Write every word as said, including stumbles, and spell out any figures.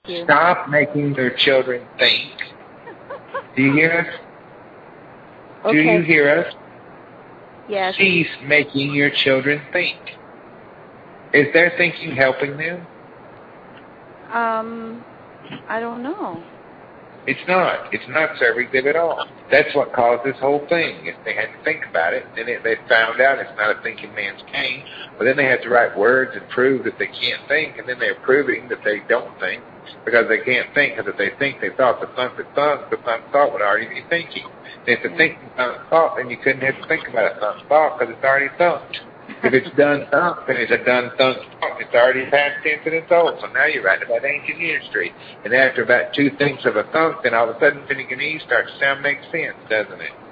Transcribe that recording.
you. Stop making your children think. Do you hear us? Okay. Do you hear us? Yes. Cease making your children think. Is their thinking helping them? Um, I don't know. It's not. It's not serving them at all. That's what caused this whole thing. If they had to think about it, then it, they found out it's not a thinking man's game. But then they had to write words and prove that they can't think, and then they're proving that they don't think because they can't think. Because if they think they thought, the thunk that thunk, the thunk thought would already be thinking. And if the thinking thunk thought, then you couldn't have to think about a thunk thought because it's already thunked. If it's done thunk, then it's a done thunk thought. It's already past tense and it's old. So now you're writing about ancient history. And after about two thinks of a thunk, then all of a sudden Finneganese starts to sound make sense, doesn't it?